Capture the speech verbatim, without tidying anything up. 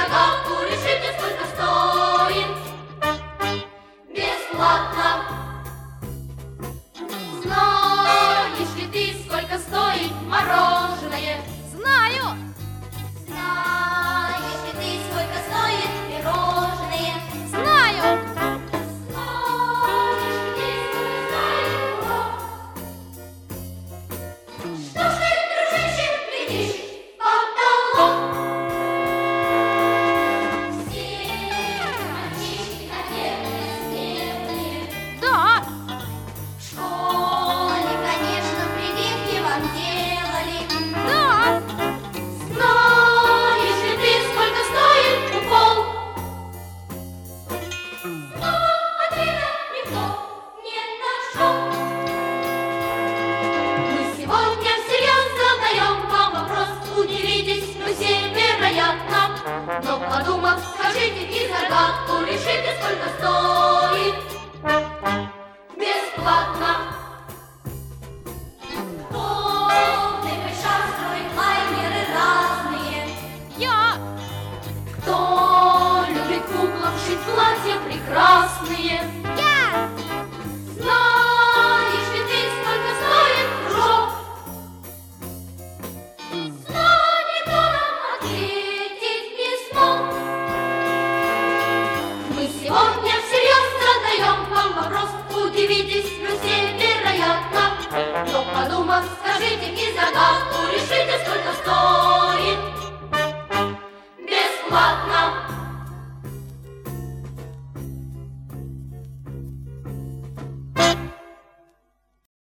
загадку решите, сколько стоит. Бесплатно. Знаешь ли ты, сколько стоит мороженое? Знаю! Знаешь ли ты, сколько стоит пирожное? Знаю! Знаешь ли ты, сколько стоит урок? Что ж ты, дружище, глядишь в потолок? Все мальчишки, наверное, смелые. Да! В школе, конечно, прививки вам делали. Да! Знаешь ли ты, сколько стоит укол? Но ответа никто не нашел. Мы сегодня всерьез задаем вам вопрос. Удивитесь, вы все, вероятно. Но подумав, скажите и загадку решите, сколько стоит. Бесплатно. Кто в ДПШ строит лайнеры разные? Я! Кто любит куклам шить платья прекрасные? Я! Знаешь ли ты, сколько стоит кружок? Снова никто нам ответить не смог. Мы сегодня всерьез задаем вам вопрос. Удивитесь, вы все, вероятно. Но подумав, скажите и загадку решите, сколько стоит.